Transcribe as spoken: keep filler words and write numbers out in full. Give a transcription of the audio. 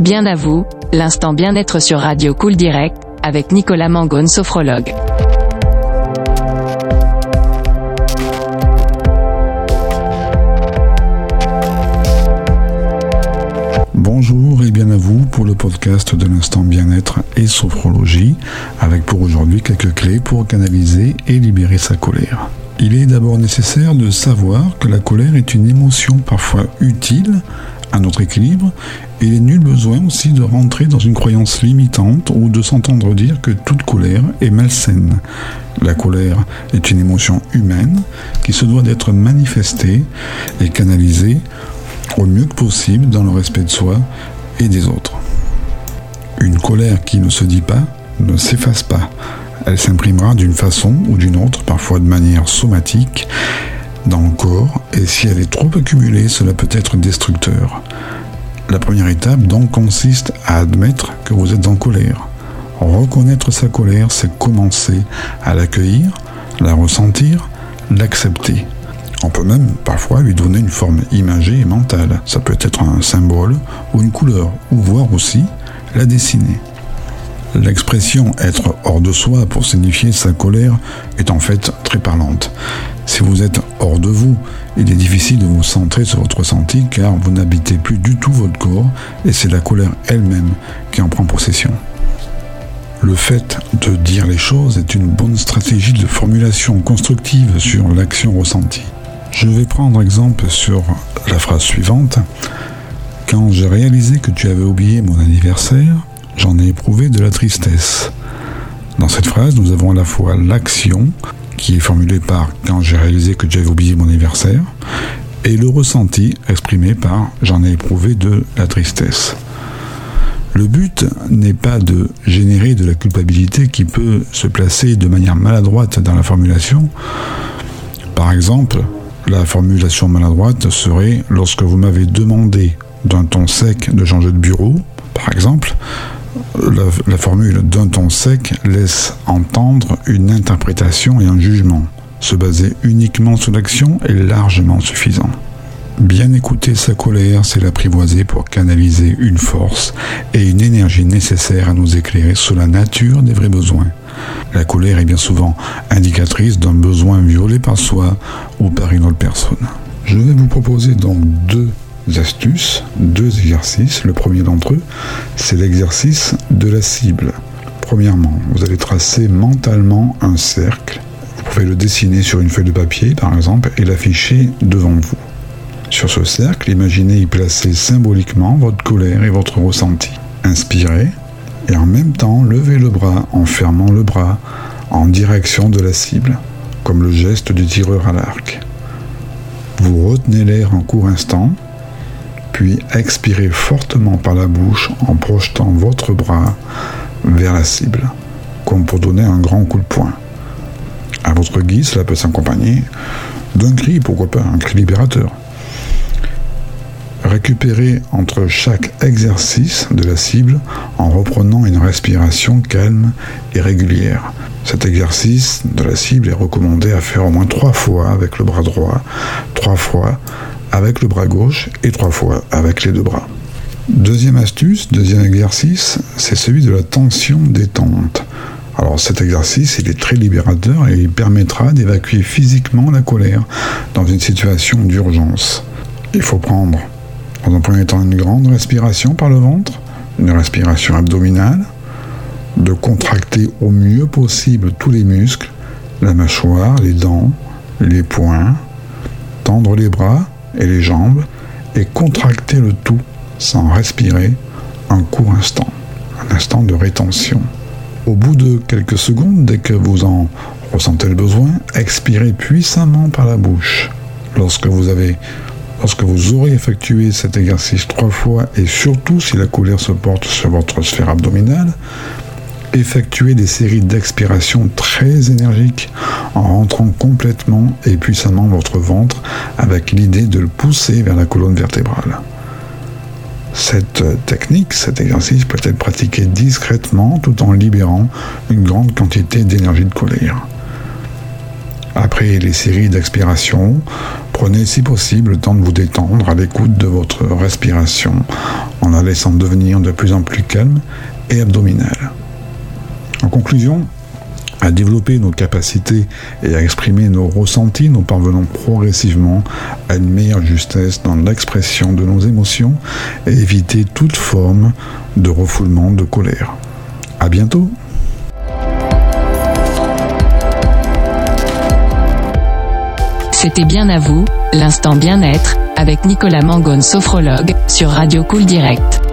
Bien à vous, l'instant bien-être sur Radio Cool Direct, avec Nicolas Mangone, sophrologue. Bonjour et bien à vous pour le podcast de l'instant bien-être et sophrologie, avec pour aujourd'hui quelques clés pour canaliser et libérer sa colère. Il est d'abord nécessaire de savoir que la colère est une émotion parfois utile à notre équilibre, et il n'est nul besoin aussi de rentrer dans une croyance limitante ou de s'entendre dire que toute colère est malsaine. La colère est une émotion humaine qui se doit d'être manifestée et canalisée au mieux que possible dans le respect de soi et des autres. Une colère qui ne se dit pas ne s'efface pas. Elle s'imprimera d'une façon ou d'une autre, parfois de manière somatique, dans le corps, et si elle est trop accumulée, cela peut être destructeur. La première étape donc consiste à admettre que vous êtes en colère. Reconnaître sa colère, c'est commencer à l'accueillir, la ressentir, l'accepter. On peut même parfois lui donner une forme imagée et mentale. Ça peut être un symbole ou une couleur, ou voire aussi la dessiner. L'expression « être hors de soi » pour signifier sa colère est en fait très parlante. Si vous êtes hors de vous, il est difficile de vous centrer sur votre ressenti car vous n'habitez plus du tout votre corps et c'est la colère elle-même qui en prend possession. Le fait de dire les choses est une bonne stratégie de formulation constructive sur l'action ressentie. Je vais prendre exemple sur la phrase suivante. « Quand j'ai réalisé que tu avais oublié mon anniversaire, j'en ai éprouvé de la tristesse. » Dans cette phrase, nous avons à la fois l'action qui est formulée par « quand j'ai réalisé que tu avais oublié mon anniversaire » et le ressenti exprimé par « j'en ai éprouvé de la tristesse ». Le but n'est pas de générer de la culpabilité qui peut se placer de manière maladroite dans la formulation. Par exemple, la formulation maladroite serait « lorsque vous m'avez demandé d'un ton sec de changer de bureau », par exemple, La, la formule d'un ton sec laisse entendre une interprétation et un jugement. Se baser uniquement sur l'action est largement suffisant. Bien écouter sa colère, c'est l'apprivoiser pour canaliser une force et une énergie nécessaires à nous éclairer sur la nature des vrais besoins. La colère est bien souvent indicatrice d'un besoin violé par soi ou par une autre personne. Je vais vous proposer donc deux astuces, deux exercices. Le premier d'entre eux, c'est l'exercice de la cible. Premièrement, vous allez tracer mentalement un cercle. Vous pouvez le dessiner sur une feuille de papier, par exemple, et l'afficher devant vous. Sur ce cercle, imaginez y placer symboliquement votre colère et votre ressenti. Inspirez, et en même temps, levez le bras en fermant le bras en direction de la cible, comme le geste du tireur à l'arc. Vous retenez l'air un court instant, puis expirez fortement par la bouche en projetant votre bras vers la cible, comme pour donner un grand coup de poing. À votre guise, cela peut s'accompagner d'un cri, pourquoi pas, un cri libérateur. Récupérez entre chaque exercice de la cible en reprenant une respiration calme et régulière. Cet exercice de la cible est recommandé à faire au moins trois fois avec le bras droit, trois fois avec le bras gauche et trois fois avec les deux bras. Deuxième astuce, deuxième exercice, c'est celui de la tension détente. Alors cet exercice, il est très libérateur et il permettra d'évacuer physiquement la colère dans une situation d'urgence. Il faut prendre, dans un premier temps, une grande respiration par le ventre, une respiration abdominale, de contracter au mieux possible tous les muscles, la mâchoire, les dents, les poings, tendre les bras et les jambes et contracter le tout sans respirer un court instant, un instant de rétention. Au bout de quelques secondes, dès que vous en ressentez le besoin, expirez puissamment par la bouche. Lorsque vous avez, lorsque vous aurez effectué cet exercice trois fois et surtout si la colère se porte sur votre sphère abdominale, effectuez des séries d'expirations très énergiques en rentrant complètement et puissamment votre ventre avec l'idée de le pousser vers la colonne vertébrale. Cette technique, cet exercice peut être pratiqué discrètement tout en libérant une grande quantité d'énergie de colère. Après les séries d'expiration, prenez si possible le temps de vous détendre à l'écoute de votre respiration en la laissant devenir de plus en plus calme et abdominale. En conclusion, à développer nos capacités et à exprimer nos ressentis, nous parvenons progressivement à une meilleure justesse dans l'expression de nos émotions et éviter toute forme de refoulement de colère. À bientôt! C'était Bien à vous, l'instant bien-être, avec Nicolas Mangone, sophrologue, sur Radio Cool Direct.